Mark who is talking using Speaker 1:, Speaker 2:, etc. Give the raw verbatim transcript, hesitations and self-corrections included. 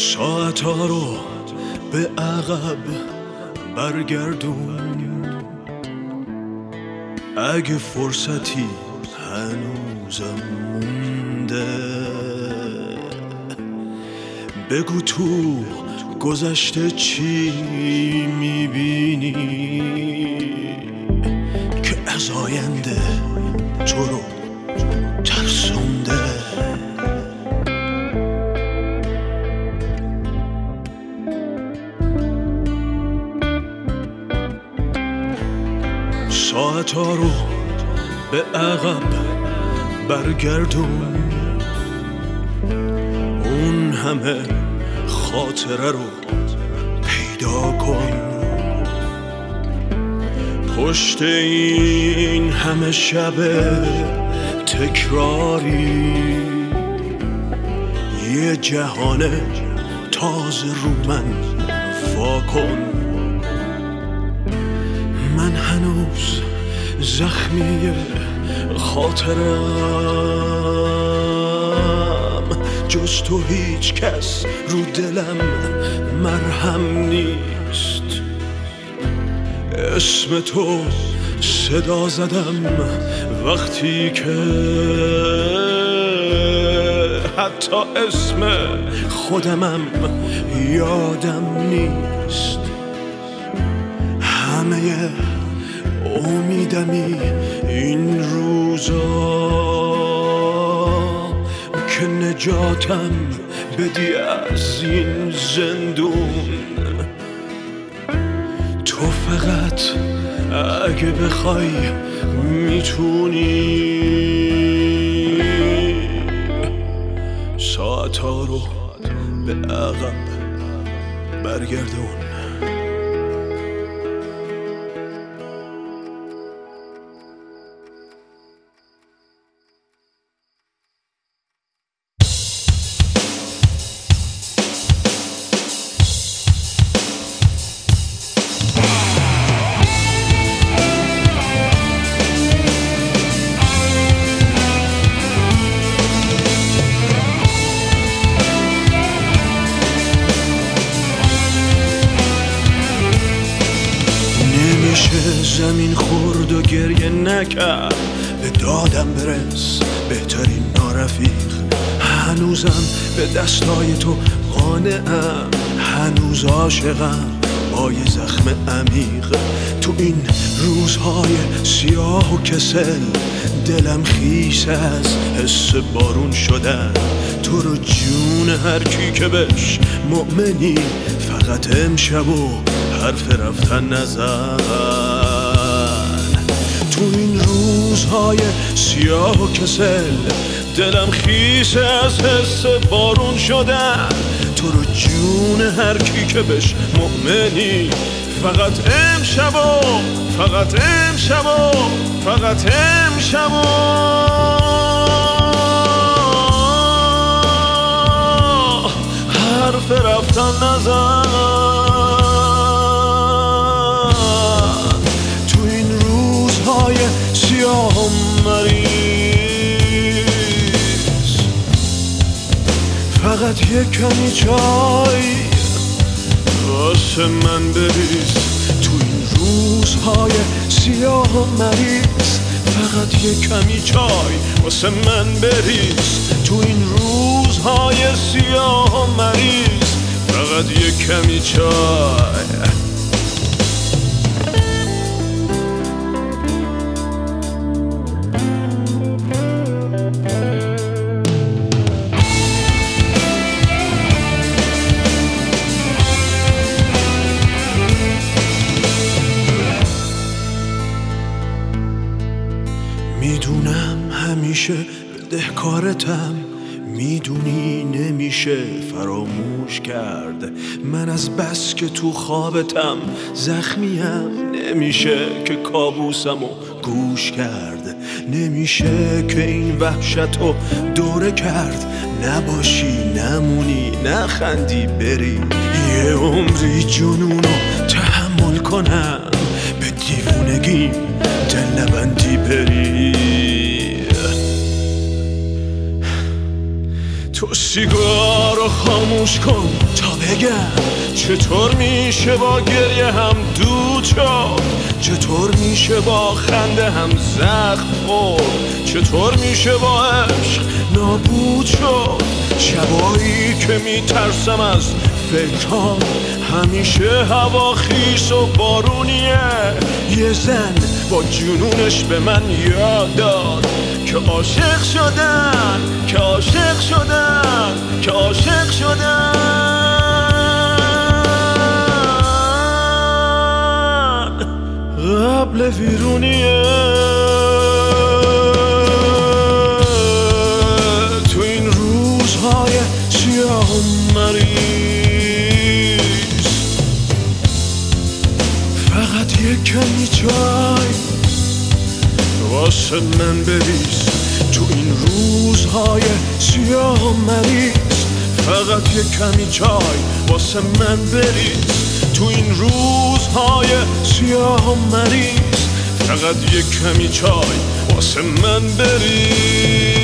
Speaker 1: ساعتا رو به عقب برگردون، اگه فرصتی هنوزم مونده. بگو تو گذشته چی میبینی که از آینده تو رو ترسونده. ساعتا رو به عقب برگردون، اون همه خاطره رو پیدا کن. پشت این همه شب تکراری یه جهان تازه رو من وا کن. من هنوز زخمی خاطرم، جز تو هیچ کس رو دلم مرهم نیست. اسم تو صدا زدم وقتی که حتی اسم خودمم یادم نیست. همه امیدمی این روزا که نجاتم بدی از این زندون. تو فقط اگه بخوای میتونی ساعتا رو به عقب برگردون. زمین خورد و گریه نکرد، به دادم برس بهترین نارفیق. هنوزم به دستای تو قانعم، هنوز عاشقم با یه زخم عمیق. تو این روزهای سیاه و کسل دلم خیس از حس بارون شدن. تو رو جون هر کی که بهش مؤمنی فقط امشب و حرف رفتن نزن. تو این روزهای سیاه و کسل دلم خیس از حس بارون شدن. تو رو جون هر کی که بهش مؤمنی فقط امشب و فقط امشب و فقط امشب و حرف رفتن نزن. تو این روزهای سیاه و مریض فقط یک کمی چای واسه من بریز. تو این روزهای سیاه و مریض فقط یک کمی چای واسه من بریز. تو این روزهای سیاه و مریض فقط یک کمی چای. میدونم همیشه بدهکارتم، میدونی نمیشه فراموش کرد. من از بس که تو خوابتم زخمیم، نمیشه که کابوسمو گوش کرد. نمیشه که این وحشتو دوره کرد، نباشی نمونی نخندی بری. یه عمری جنونو تحمل کنم، به دیوونگی دل نبندی بری. تو سیگار رو خاموش کن تا بگم چطور میشه با گریه هم دود شد، چطور میشه با خنده هم زخم خورد، چطور میشه با عشق نابود شد. شبایی که میترسم از فکرام همیشه هوا خیس و بارونیه. یه زن با جنونش به من یاد داد که عاشق شدن، که عاشق شدن، که عاشق شدن قبل ویرونیه. تو این روزهای سیاه و مریض فقط یک کمی چای واسه من بریز. تو این روزهای سیاه و مریض فقط یک کمی چای واسه من بریز. تو این روزهای سیاه و مریض فقط یک کمی چای واسه من بریز.